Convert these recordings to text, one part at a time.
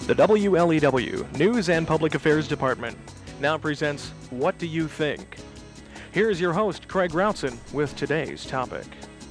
The WLEW News and Public Affairs Department now presents What Do You Think? Here's your host, Craig Routson, with today's topic.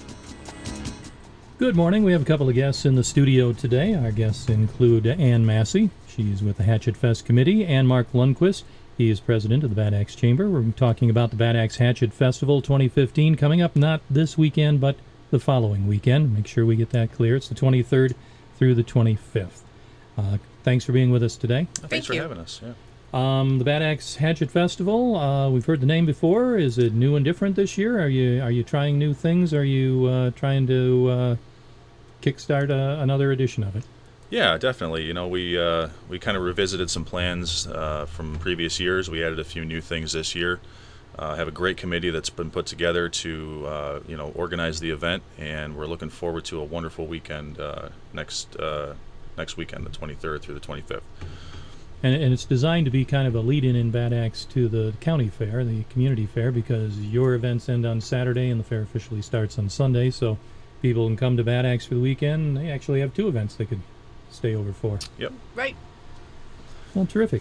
Good morning. We have a couple of guests in the studio today. Our guests include Ann Massey. She's with the Hatchet Fest Committee, and Mark Lundquist. He is president of the Bad Axe Chamber. We're talking about the Bad Axe Hatchet Festival 2015 coming up not this weekend, but the following weekend. Make sure we get that clear. It's the 23rd through the 25th. Thanks for being with us today. Thanks for having us. Yeah. The Bad Axe Hatchet Festival, we've heard the name before. Is it new and different this year? Are you trying new things? Are you trying to kickstart another edition of it? Yeah, definitely. You know, we kind of revisited some plans from previous years. We added a few new things this year. Have a great committee that's been put together to organize the event, and we're looking forward to a wonderful weekend next weekend, the 23rd through the 25th. And it's designed to be kind of a lead-in in Bad Axe to the county fair, the community fair, because your events end on Saturday and the fair officially starts on Sunday, so people can come to Bad Axe for the weekend. They actually have two events they could stay over for. Yep. Right. Well, terrific.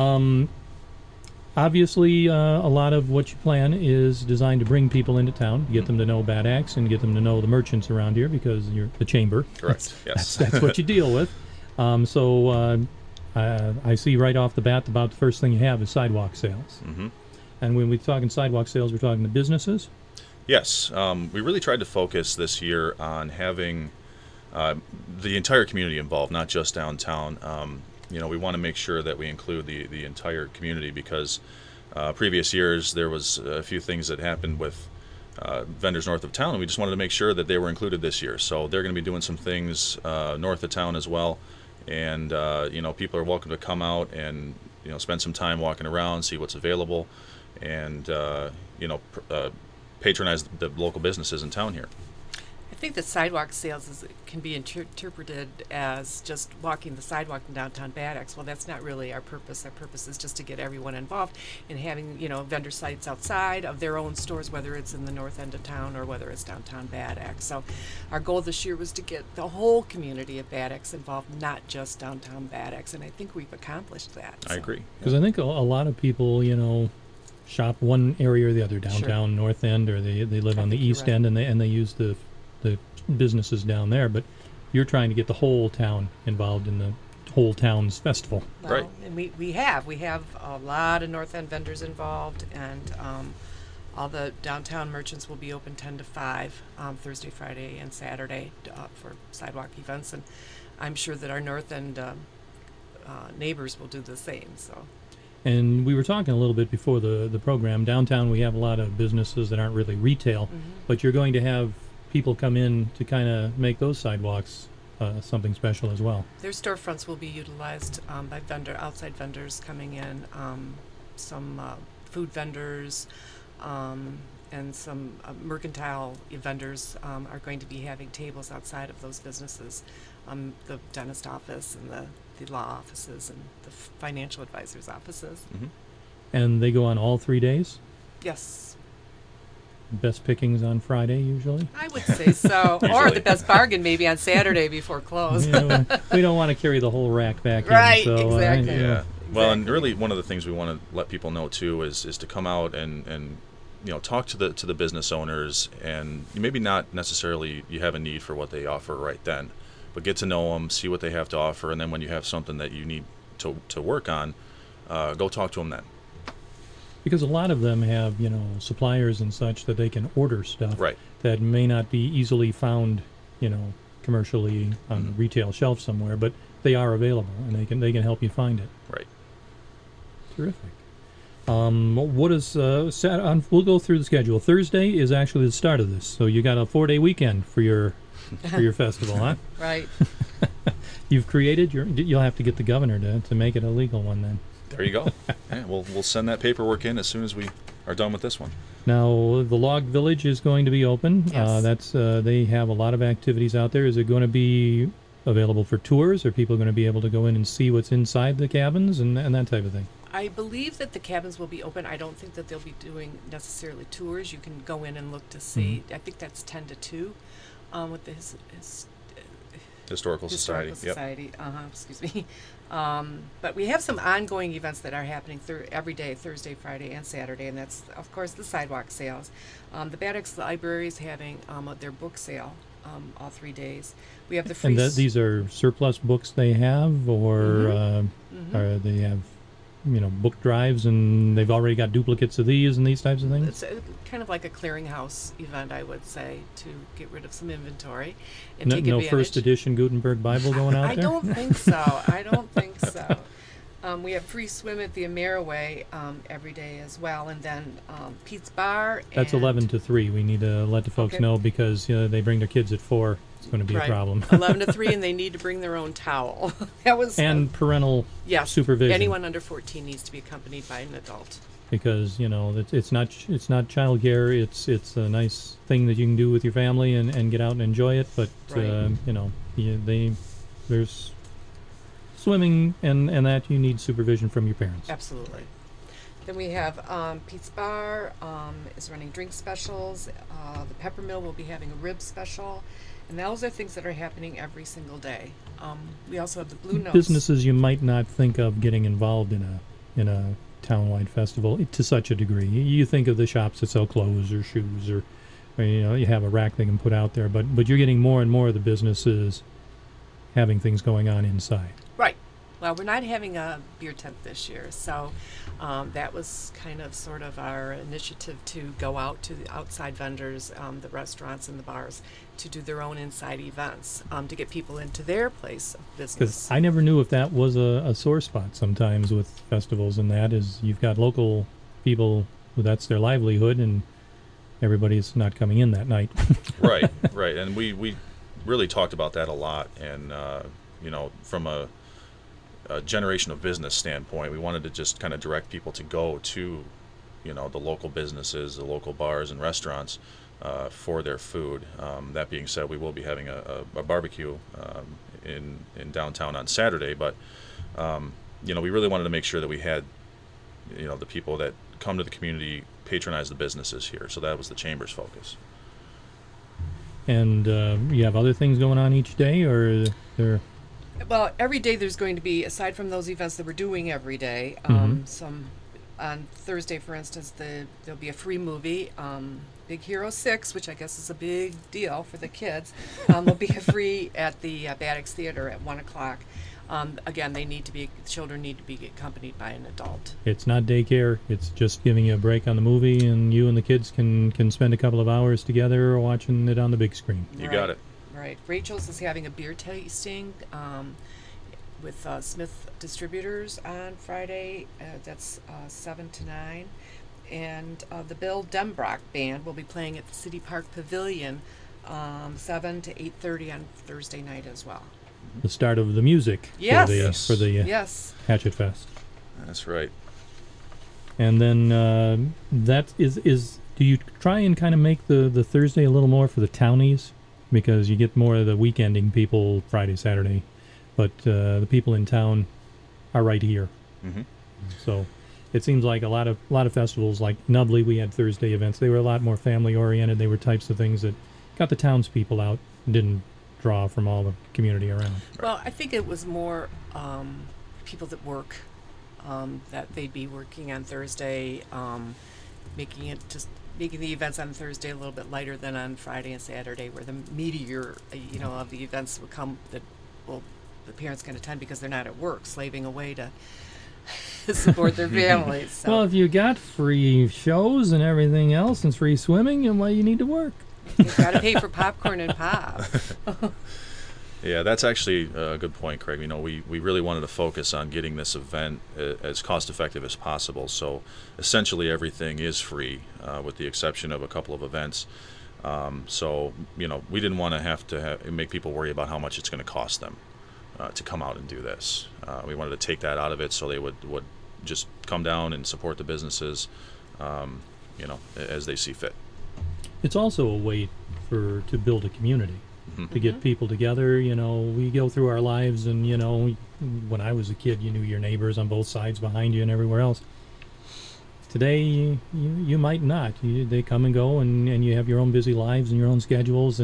Obviously, a lot of what you plan is designed to bring people into town, get them to know Bad Axe and get them to know the merchants around here because you're the chamber. Correct. Yes. That's what you deal with. So I see right off the bat about the first thing you have is sidewalk sales. Mm-hmm. And when we're talking sidewalk sales, we're talking to businesses? Yes. We really tried to focus this year on having the entire community involved, not just downtown. We want to make sure that we include the entire community because previous years there was a few things that happened with vendors north of town, and we just wanted to make sure that they were included this year. So they're going to be doing some things north of town as well, and people are welcome to come out and spend some time walking around, see what's available, and patronize the local businesses in town here. I think that sidewalk sales can be interpreted as just walking the sidewalk in downtown Bad Axe. Well, that's not really our purpose. Our purpose is just to get everyone involved in having, vendor sites outside of their own stores, whether it's in the north end of town or whether it's downtown Bad Axe. So our goal this year was to get the whole community of Bad Axe involved, not just downtown Bad Axe, and I think we've accomplished that. I agree. Because I think a lot of people, shop one area or the other, downtown, Sure. north end, or they live on the east end and they use the businesses down there, but you're trying to get the whole town involved in the whole town's festival. Well, Right. And we have a lot of north end vendors involved, and all the downtown merchants will be open 10 to 5 Thursday, Friday, and Saturday for sidewalk events, and I'm sure that our north end neighbors will do the same. So. And we were talking a little bit before the program. Downtown we have a lot of businesses that aren't really retail, but you're going to have people come in to kind of make those sidewalks something special as well. Their storefronts will be utilized by outside vendors coming in, some food vendors, and some mercantile vendors are going to be having tables outside of those businesses, the dentist office and the law offices and the financial advisors' offices. Mm-hmm. And they go on all 3 days? Yes. Best pickings on Friday, usually? I would say so. Or the best bargain maybe on Saturday before close. We don't want to carry the whole rack back Right, in. So, exactly. Yeah. Well, and really one of the things we want to let people know too is to come out and talk to the business owners, and maybe not necessarily you have a need for what they offer right then, but get to know them, see what they have to offer, and then when you have something that you need to work on, go talk to them then. Because a lot of them have, suppliers and such that they can order stuff Right. that may not be easily found, commercially on retail shelf somewhere, but they are available and they can help you find it. Right. Terrific. What is we'll go through the schedule. Thursday is actually the start of this, so you got a 4-day weekend for your festival, huh? Right. You've created you'll have to get the governor to make it a legal one then. There you go. Yeah, we'll send that paperwork in as soon as we are done with this one. Now, the Log Village is going to be open. Yes. They have a lot of activities out there. Is it going to be available for tours? Are people going to be able to go in and see what's inside the cabins and that type of thing? I believe that the cabins will be open. I don't think that they'll be doing necessarily tours. You can go in and look to see. I think that's 10 to 2 with the Historical Society. Society. Excuse me. But we have some ongoing events that are happening every day, Thursday, Friday, and Saturday, and that's, of course, the sidewalk sales. The Bad Axe Library is having their book sale all 3 days. We have the free... And these are surplus books they have, or or they have, book drives, and they've already got duplicates of these and these types of things? It's kind of like a clearinghouse event, I would say, to get rid of some inventory and take advantage. No first edition Gutenberg Bible going out I there? don't think so. I don't think so. We have free swim at the Ameriway every day as well, and then Pete's Bar. That's 11 to 3. We need to let the folks know, because they bring their kids at 4. It's going to be a problem. 11 to 3, and they need to bring their own towel. That was parental supervision. Anyone under 14 needs to be accompanied by an adult. Because it's not childcare. It's a nice thing that you can do with your family and get out and enjoy it. But there's swimming and that you need supervision from your parents. Absolutely. Then we have Pete's Bar is running drink specials. The Peppermill will be having a rib special. And those are things that are happening every single day. We also have the Blue Notes. Businesses you might not think of getting involved in a townwide festival to such a degree. You think of the shops that sell clothes or shoes, or you have a rack they can put out there. But you're getting more and more of the businesses having things going on inside. Right. Well, we're not having a beer tent this year, so that was kind of sort of our initiative to go out to the outside vendors, the restaurants and the bars, to do their own inside events, to get people into their place of business. Because I never knew if that was a sore spot sometimes with festivals, and that is you've got local people who that's their livelihood, and everybody's not coming in that night. Right. And we really talked about that a lot, and from a generation of business standpoint, we wanted to just kind of direct people to go to, the local businesses, the local bars and restaurants for their food. That being said, we will be having a barbecue in downtown on Saturday, but we really wanted to make sure that we had, the people that come to the community patronize the businesses here. So that was the Chamber's focus. And you have other things going on each day, or there? Well, every day there's going to be, aside from those events that we're doing every day, some on Thursday, for instance, there'll be a free movie, Big Hero 6, which I guess is a big deal for the kids. Will be free at the Bad Axe Theater at 1 o'clock. Again, children need to be accompanied by an adult. It's not daycare. It's just giving you a break on the movie, and you and the kids can spend a couple of hours together watching it on the big screen. You got it. Right. Rachel's is having a beer tasting with Smith Distributors on Friday. That's 7 to 9. And the Bill Dembrock Band will be playing at the City Park Pavilion 7 to 8:30 on Thursday night as well. The start of the music for the Hatchet Fest. That's right. And then that is do you try and kind of make the Thursday a little more for the townies? Because you get more of the weekending people Friday, Saturday, but the people in town are right here. Mm-hmm. So it seems like a lot of festivals, like Nubley, we had Thursday events. They were a lot more family oriented. They were types of things that got the townspeople out and didn't draw from all the community around. Well, I think it was more people that work, that they'd be working on Thursday, making the events on Thursday a little bit lighter than on Friday and Saturday, where the meatier, of the events would come that, the parents can attend because they're not at work, slaving away to support their families. So. Well, if you got free shows and everything else and free swimming, and why you need to work? You've got to pay for popcorn and pop. Yeah, that's actually a good point, Craig. We really wanted to focus on getting this event as cost-effective as possible. So essentially everything is free, with the exception of a couple of events. So we didn't want to have to make people worry about how much it's going to cost them to come out and do this. We wanted to take that out of it, so they would just come down and support the businesses, as they see fit. It's also a way to build a community. To get people together. We go through our lives, and when I was a kid, you knew your neighbors on both sides behind you and everywhere else. Today you might not. They come and go, and you have your own busy lives and your own schedules, and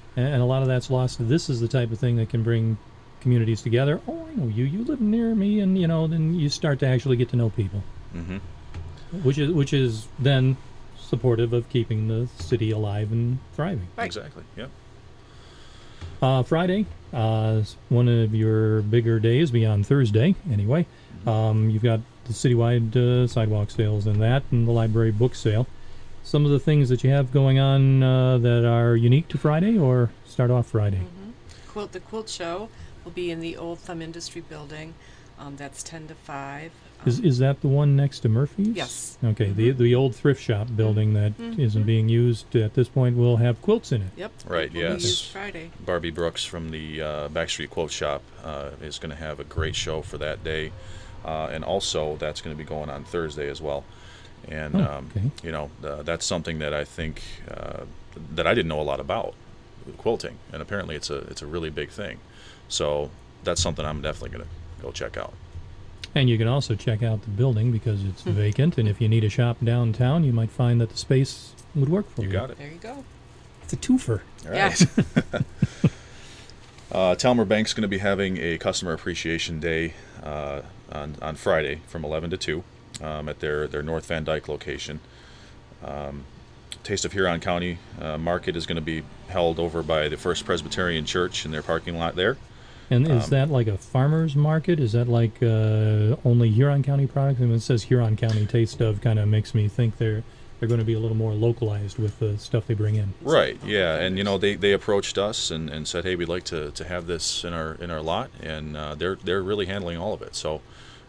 and a lot of that's lost. This is the type of thing that can bring communities together. Oh, I know you. You live near me, and then you start to actually get to know people, which is then supportive of keeping the city alive and thriving. Right. Exactly. Yep. Friday, one of your bigger days beyond Thursday, anyway. You've got the citywide sidewalk sales and that, and the library book sale. Some of the things that you have going on that are unique to Friday, or start off Friday? The quilt show will be in the Old Thumb Industry Building. That's 10 to 5. Is that the one next to Murphy's? Yes. Okay, the old thrift shop building that isn't being used at this point will have quilts in it. Yep. Right, Will be yes. used Friday. Barbie Brooks from the Backstreet Quote Shop is going to have a great show for that day. And also, that's going to be going on Thursday as well. And, okay. That's something that I think that I didn't know a lot about, quilting. And apparently it's a really big thing. So that's something I'm definitely going to go check out. And you can also check out the building because it's vacant, and if you need a shop downtown, you might find that the space would work for you. You got it. There you go. It's a twofer. All right. Yeah. Talmer Bank's going to be having a Customer Appreciation Day on Friday from 11 to 2 at their North Van Dyke location. Taste of Huron County Market is going to be held over by the First Presbyterian Church in their parking lot there. And is that like a farmer's market? Is that like only Huron County products? I mean, it says Huron County Taste of, kind of makes me think they're going to be a little more localized with the stuff they bring in. Right, yeah, and they approached us and said, hey, we'd like to have this in our lot, and they're really handling all of it. So,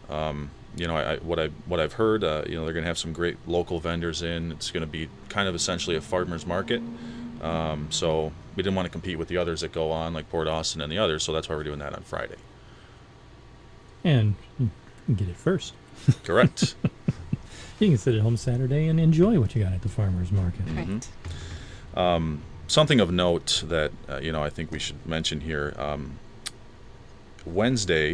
what I've heard, they're going to have some great local vendors in. It's going to be kind of essentially a farmer's market. So we didn't want to compete with the others that go on, like Port Austin and the others, so that's why we're doing that on Friday. And you can get it first. Correct. You can sit at home Saturday and enjoy what you got at the farmer's market. Right. Something of note that, I think we should mention here, Wednesday,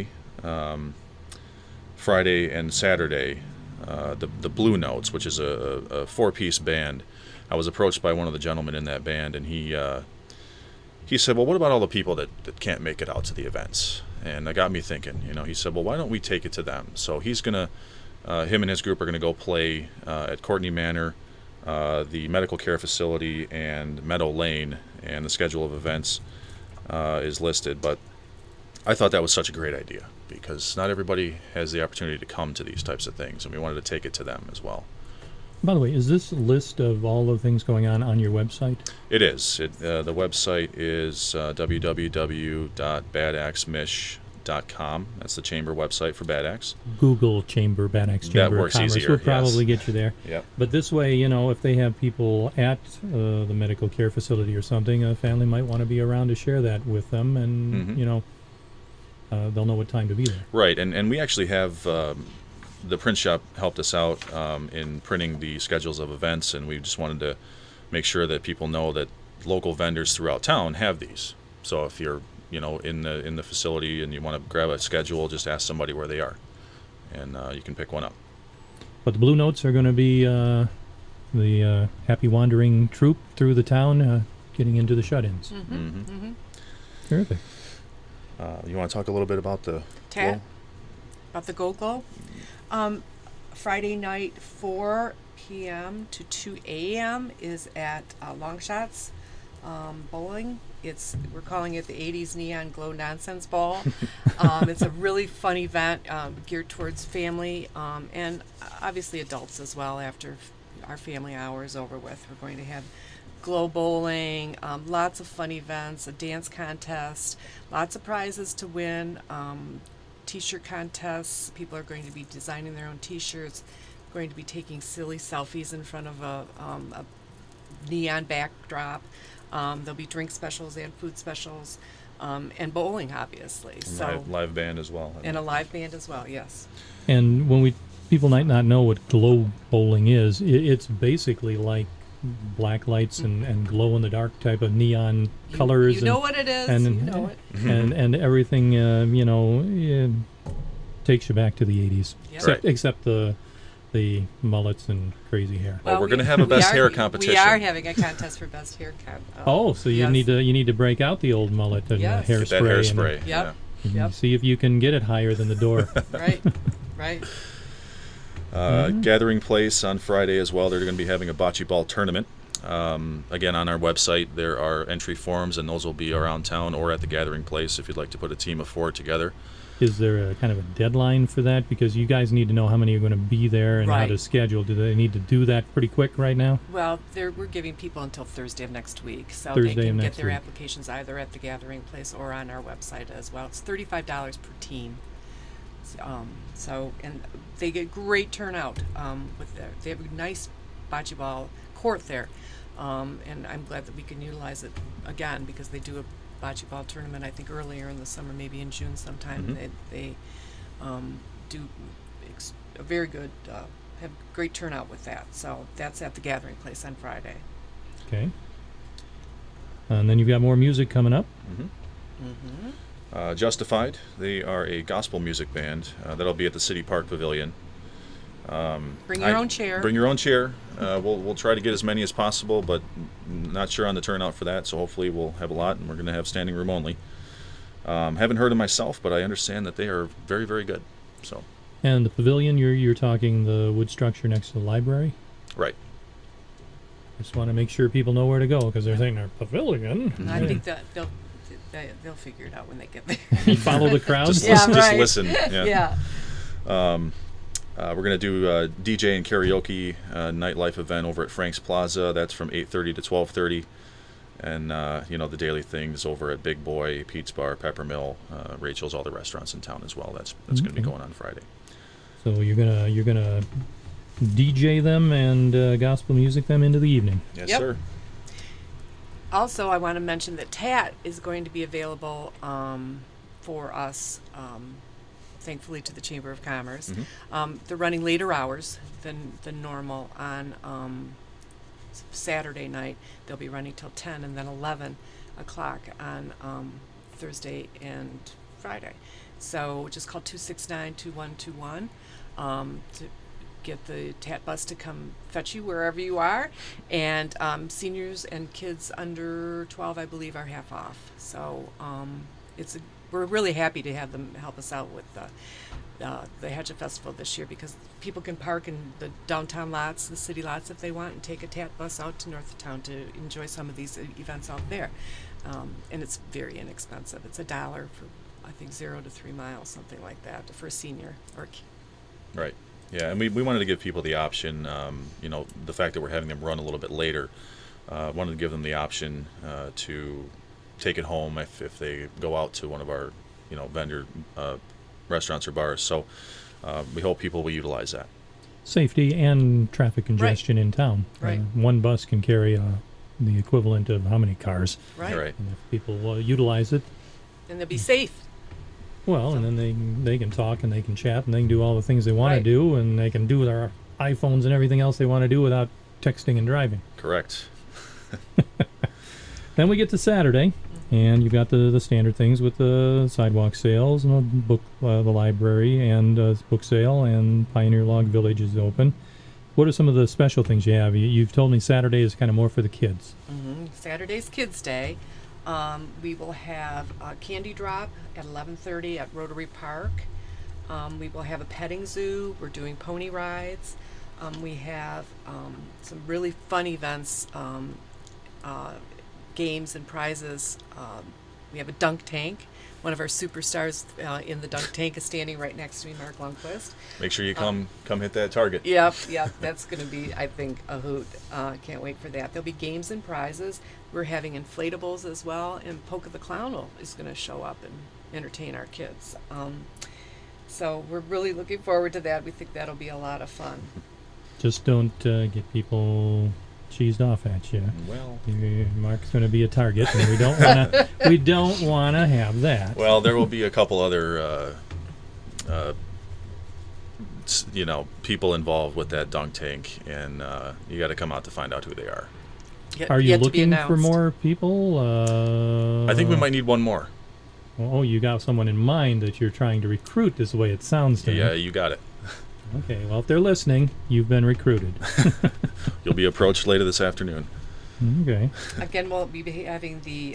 Friday, and Saturday, the Blue Notes, which is a four-piece band. I was approached by one of the gentlemen in that band, and he said, well, what about all the people that can't make it out to the events? And that got me thinking. He said, well, why don't we take it to them? So he's going to, him and his group are going to go play at Courtney Manor, the medical care facility, and Meadow Lane, and the schedule of events is listed. But I thought that was such a great idea, because not everybody has the opportunity to come to these types of things, and we wanted to take it to them as well. By the way, is this a list of all the things going on your website? It is. The website is www.badaxemish.com. That's the chamber website for Bad Axe. Google Chamber, Bad Axe Chamber That works of Commerce easier, will probably get you there. Yep. But this way, if they have people at the medical care facility or something, a family might want to be around to share that with them, and they'll know what time to be there. Right, and we actually have the print shop helped us out in printing the schedules of events, and we just wanted to make sure that people know that local vendors throughout town have these. So if you're in the facility and you want to grab a schedule, just ask somebody where they are, and you can pick one up. But the Blue Notes are going to be the happy wandering troupe through the town, getting into the shut-ins. Terrific. You want to talk a little bit about the Tat? About the Gold Glow? Friday night, 4 p.m. to 2 a.m. is at Long Shots Bowling. We're calling it the 80s Neon Glow Nonsense Ball. It's a really fun event geared towards family and obviously adults as well. After our family hour is over with, we're going to have glow bowling, lots of fun events, a dance contest, lots of prizes to win. T-shirt contests. People are going to be designing their own T-shirts. Going to be taking silly selfies in front of a neon backdrop. There'll be drink specials and food specials, and bowling, obviously. So live band as well. And a live band as well. Yes. And when people might not know what glow bowling is, it's basically like black lights and glow in the dark type of neon colors. You know what it is. And, you know it. And everything, takes you back to the 80s. Yep. Right. Except the the mullets and crazy hair. Well, we're going to have a best hair competition. We are having a contest for best hair. So you need to break out the old mullet and Yes. hairspray. Get that hairspray. Yep. And Yep. see if you can get it higher than the door. Right. Right. Gathering Place on Friday as well. They're going to be having a bocce ball tournament. Again, on our website, there are entry forms, and those will be around town or at the Gathering Place if you'd like to put a team of 4 together. Is there a kind of a deadline for that? Because you guys need to know how many are going to be there and how Right. to schedule. Do they need to do that pretty quick right now? Well, we're giving people until Thursday of next week, so Thursday they of can get next their week. applications either at the Gathering Place or on our website as well. It's $35 per team. And they get great turnout they have a nice bocce ball court there, and I'm glad that we can utilize it again because they do a bocce ball tournament I think earlier in the summer, maybe in June sometime. Mhm. They do a very good have great turnout with that. So that's at the Gathering Place on Friday. Okay. And then you've got more music coming up. Justified, they are a gospel music band. That'll be at the City Park Pavilion. Bring your own chair. Bring your own chair. We'll try to get as many as possible, but not sure on the turnout for that, so hopefully we'll have a lot, and we're going to have standing room only. Haven't heard them myself, but I understand that they are very, very good. So. And the pavilion, you're talking the wood structure next to the library? Right. Just want to make sure people know where to go because they're saying they're pavilion. I think that they'll figure it out when they get there. You follow the crowd. Just Yeah, listen. Just right. listen. Yeah. Yeah. We're going to do DJ and karaoke nightlife event over at Frank's Plaza. That's from 8:30 to 12:30. And, the daily things over at Big Boy, Pete's Bar, Peppermill, Rachel's, all the restaurants in town as well. That's going to be going on Friday. So you're gonna DJ them and gospel music them into the evening. Yes, Yep. sir. Also, I want to mention that TAT is going to be available for us, thankfully, to the Chamber of Commerce. They're running later hours than normal on Saturday night. They'll be running till 10 and then 11 o'clock on Thursday and Friday. So just call 269-2121 to get the TAT bus to come fetch you wherever you are. And seniors and kids under 12, I believe, are half off. So we're really happy to have them help us out with the Hatchet Festival this year because people can park in the downtown lots, the city lots if they want, and take a TAT bus out to north of town to enjoy some of these events out there. And it's very inexpensive. It's $1 for, I think, 0 to 3 miles, something like that, for a senior or Right. Yeah, and we wanted to give people the option, the fact that we're having them run a little bit later, wanted to give them the option to take it home if they go out to one of our, vendor restaurants or bars. So we hope people will utilize that. Safety and traffic congestion in town. Right. One bus can carry the equivalent of how many cars? right. Right. And if people utilize it, And they'll be safe. well, and then they can talk and they can chat and they can do all the things they want Right. to do and they can do their iPhones and everything else they want to do without texting and driving. Correct. Then we get to Saturday, and you've got the standard things with the sidewalk sales and the book, the library, and book sale, and Pioneer Log Village is open. What are some of the special things you have? You've told me Saturday is kind of more for the kids. Saturday's Kids Day. We will have a candy drop at 11:30 at Rotary Park. We will have a petting zoo. We're doing pony rides. We have some really fun events, games and prizes. We have a dunk tank. One of our superstars in the dunk tank is standing right next to me, Mark Lundquist. Make sure you come hit that target. Yep, that's going to be, I think, a hoot. Can't wait for that. There'll be games and prizes. We're having inflatables as well, and Polka the Clown is going to show up and entertain our kids. So we're really looking forward to that. We think that'll be a lot of fun. Just don't get people cheesed off at you. Well, Mark's going to be a target, and we don't want to have that. well, there will be a couple other, people involved with that dunk tank, and you got to come out to find out who they are. Are you Yet to be looking for announced. more people? I think we might need one more. Oh, you got someone in mind that you're trying to recruit, is the way it sounds to me. Yeah, you got it. Okay, well, if they're listening, you've been recruited. You'll be approached later this afternoon. Okay. Again, we'll be having the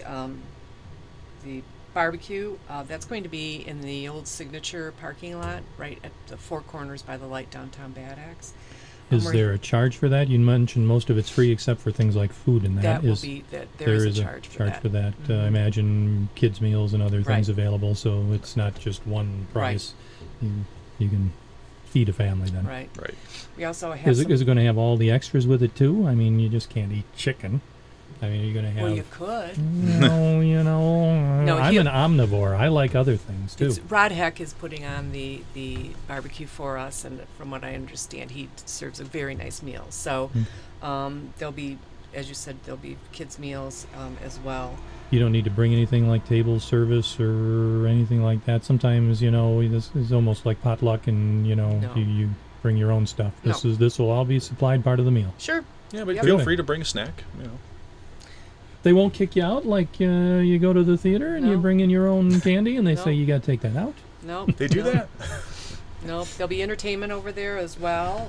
barbecue. That's going to be in the old Signature parking lot, right at the Four Corners by the light downtown Bad Axe. Is there a charge for that? You mentioned most of it's free except for things like food and that. That will be that there is a charge for that. I imagine kids' meals and other things Right. available, so it's not just one price. You can feed a family then. Right. Right. We also have Is some, it going to have all the extras with it too? I mean, you just can't eat chicken. I mean, you're going to have. well, you could. No, I'm an omnivore. I like other things too. Rod Heck is putting on the barbecue for us, and from what I understand, he serves a very nice meal. So there'll be, as you said, there'll be kids' meals as well. You don't need to bring anything like table service or anything like that. Sometimes, this is almost like potluck, and No. you bring your own stuff. No. This will all be supplied part of the meal. Sure. Yeah, but Yep. feel Good. free to bring a snack. They won't kick you out like you go to the theater and you No. bring in your own candy, and they No. say you got to take that out. No. They do no, that? No, there'll be entertainment over there as well.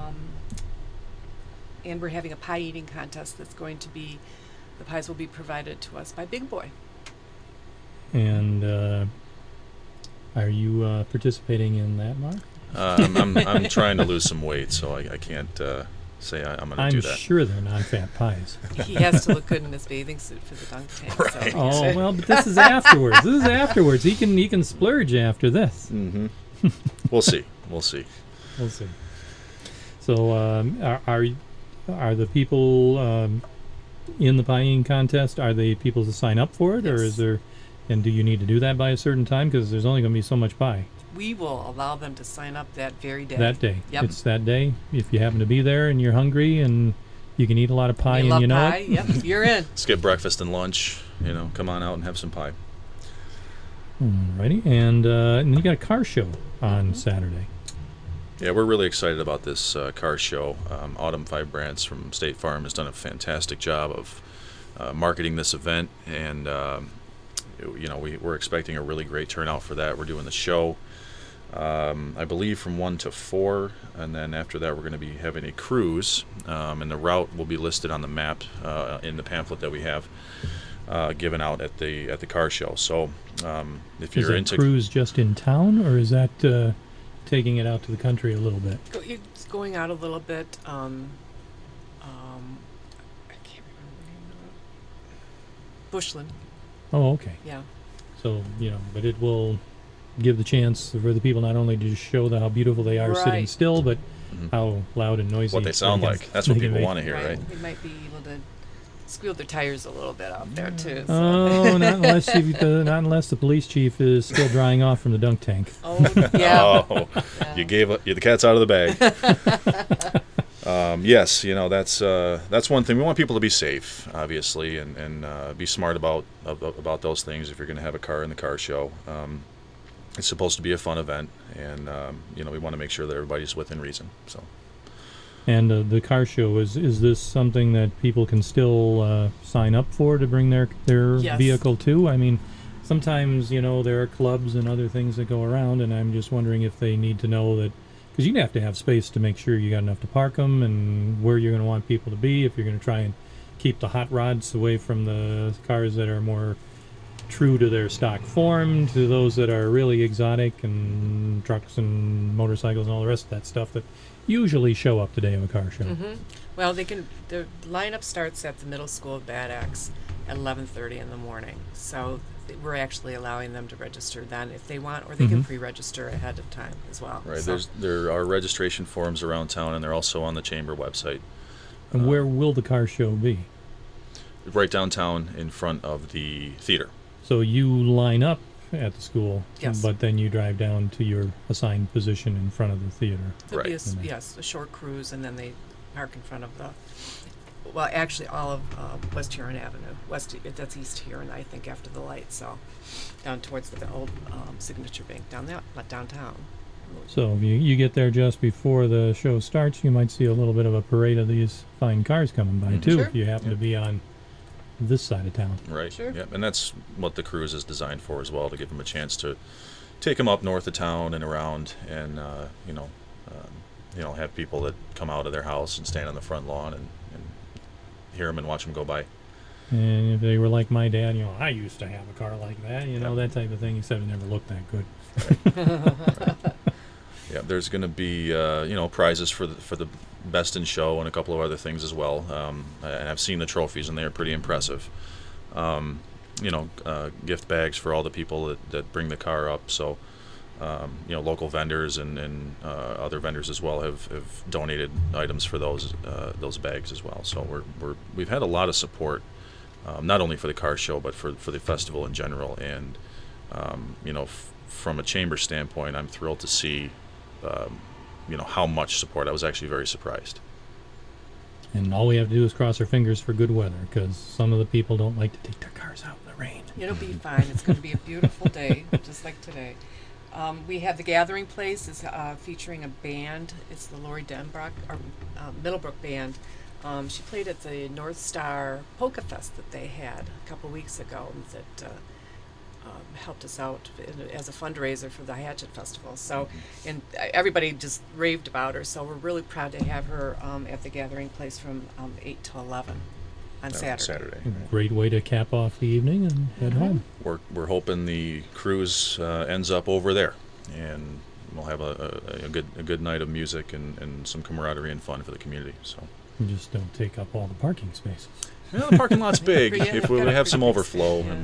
And we're having a pie eating contest that's going to be, the pies will be provided to us by Big Boy. And are you participating in that, Mark? I'm trying to lose some weight, so I can't say I'm going to do I'm that. sure they're non-fat pies. He has to look good in his bathing suit for the dunk tank. Right. So Oh well, but this is afterwards. This is afterwards. He can splurge after this. Mm-hmm. We'll see. We'll see. We'll see. So are the people in the pie-eating contest? Are they people to sign up for it, or Yes. is there? And do you need to do that by a certain time? Because there's only going to be so much pie we will allow them to sign up that very day. that day. Yep. It's that day. If you happen to be there and you're hungry and you can eat a lot of pie you and love you know pie? it. Yep, you're in. Skip breakfast and lunch. Come on out and have some pie. Alrighty, and then you got a car show on Saturday. Yeah, we're really excited about this car show. Autumn 5 Brands from State Farm has done a fantastic job of marketing this event, and we're expecting a really great turnout for that. We're doing the show, I believe, from 1 to 4, and then after that we're going to be having a cruise, and the route will be listed on the map in the pamphlet that we have given out at the car show. So if Is you're that into cruise just in town, or is that taking it out to the country a little bit? It's going out a little bit. I can't remember the name of it. Bushland, Oh, okay. yeah. So, but it will give the chance for the people not only to show how beautiful they are sitting Right. still, but Mhm. how loud and noisy what they sound can- like. That's what they can people make. want to hear, right? They might be able to squeal their tires a little bit out there too. So. Oh, not unless the police chief is still drying off from the dunk tank. Oh, yeah. Oh, Yeah. you gave the cat's out of the bag. Yes, that's one thing. We want people to be safe, obviously, and be smart about those things. If you're going to have a car in the car show, it's supposed to be a fun event, and we want to make sure that everybody's within reason. So. And the car show, is this something that people can still sign up for to bring their Yes. vehicle to? I mean, sometimes, there are clubs and other things that go around, and I'm just wondering if they need to know that, because you have to have space to make sure you got enough to park them and where you're going to want people to be, if you're going to try and keep the hot rods away from the cars that are more true to their stock form, to those that are really exotic, and trucks and motorcycles and all the rest of that stuff that usually show up the day of a car show. Mm-hmm. Well, the lineup starts at the middle school of Bad Axe at 11:30 in the morning. So we're actually allowing them to register then if they want, or they can Mhm. pre-register ahead of time as well. Right. So, There are registration forms around town, and they're also on the chamber website. And where will the car show be? Right downtown in front of the theater. So you line up at the school, Yes. but then you drive down to your assigned position in front of the theater. there'll be Right. a short cruise, and then they park in front of actually all of West Huron Avenue. That's East Huron, I think, after the light. So down towards the old Signature Bank downtown. So if you get there just before the show starts, you might see a little bit of a parade of these fine cars coming by Mhm. too, Sure. if you happen to be on this side of town. Right. Sure. Yep. And that's what the cruise is designed for as well, to give them a chance to take them up north of town and around, and have people that come out of their house and stand on the front lawn and hear them and watch them go by. And if they were like my dad, I used to have a car like that, that type of thing, except it never looked that good. Yeah, there's going to be prizes for the best in show and a couple of other things as well. And I've seen the trophies and they are pretty impressive. Gift bags for all the people that bring the car up. So, local vendors and other vendors as well have donated items for those bags as well. So we've had a lot of support, not only for the car show but for the festival in general. And from a chamber standpoint, I'm thrilled to see how much support. I was actually very surprised. And all we have to do is cross our fingers for good weather, because some of the people don't like to take their cars out in the rain. It'll be fine. It's going to be a beautiful day, just like today. We have the Gathering Place is featuring a band. It's the Lori Denbrock, or Middlebrook band. She played at the North Star Polka Fest that they had a couple weeks ago that helped us out as a fundraiser for the Hatchet Festival. So, and everybody just raved about her. So we're really proud to have her at the Gathering Place from 8 to 11 on Saturday. Great way to cap off the evening and head home. We're hoping the cruise ends up over there, and we'll have a good night of music and some camaraderie and fun for the community. So you just don't take up all the parking spaces. The parking lot's big. Yeah, if we have some overflow. Yeah.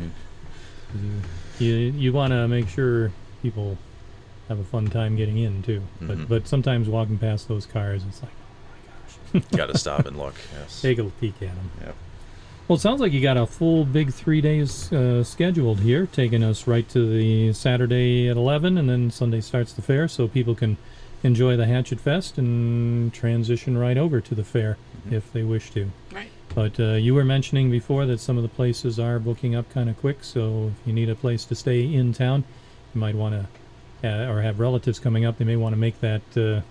You want to make sure people have a fun time getting in too. But sometimes walking past those cars, it's like, oh my gosh. Got to stop and look. Yes. Take a peek at them. Yep. Well, it sounds like you got a full big 3 days scheduled here, taking us right to the Saturday at 11, and then Sunday starts the fair, so people can enjoy the Hatchet Fest and transition right over to the fair if they wish to. Right. But you were mentioning before that some of the places are booking up kind of quick, so if you need a place to stay in town, you might want to, or have relatives coming up, they may want to make that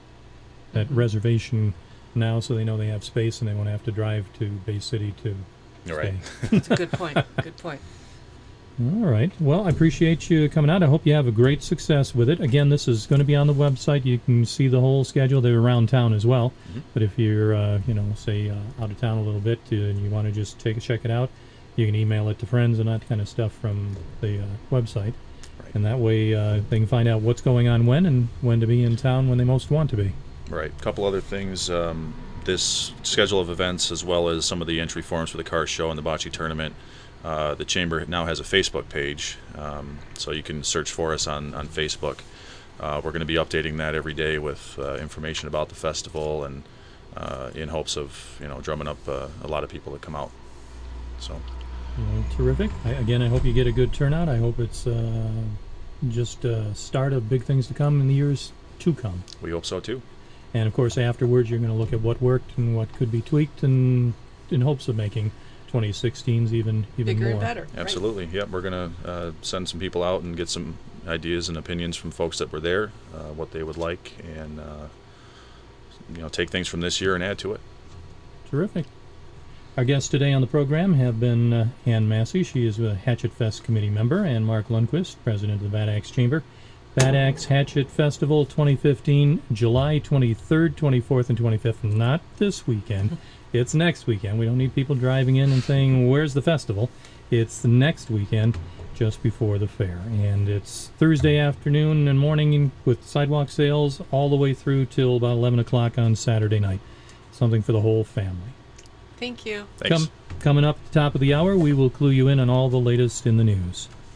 reservation now so they know they have space and they won't have to drive to Bay City to stay. Right. That's a good point. Good point. All right. Well, I appreciate you coming out. I hope you have a great success with it. Again, this is going to be on the website. You can see the whole schedule. They're around town as well. But if you're, say out of town a little bit and you want to just check it out, you can email it to friends and that kind of stuff from the website. Right. And that way they can find out what's going on when and when to be in town when they most want to be. Right. A couple other things. This schedule of events, as well as some of the entry forms for the car show and the bocce tournament, the Chamber now has a Facebook page, so you can search for us on Facebook. We're going to be updating that every day with information about the festival and in hopes of drumming up a lot of people to come out. So. Terrific. I hope you get a good turnout. I hope it's just a start of big things to come in the years to come. We hope so too. And of course, afterwards, you're going to look at what worked and what could be tweaked, and in hopes of making 2016's even Bigger more. and better. Absolutely. Yep. We're going to send some people out and get some ideas and opinions from folks that were there, what they would like, and take things from this year and add to it. Terrific. Our guests today on the program have been Ann Massey. She is a Hatchet Fest committee member, and Mark Lundquist, president of the Bad Axe Chamber. Bad Axe Hatchet Festival 2015, July 23rd, 24th, and 25th. Not this weekend. It's next weekend. We don't need people driving in and saying, where's the festival? It's the next weekend, just before the fair. And it's Thursday afternoon and morning with sidewalk sales all the way through till about 11 o'clock on Saturday night. Something for the whole family. Thank you. Thanks. Coming up at the top of the hour, we will clue you in on all the latest in the news.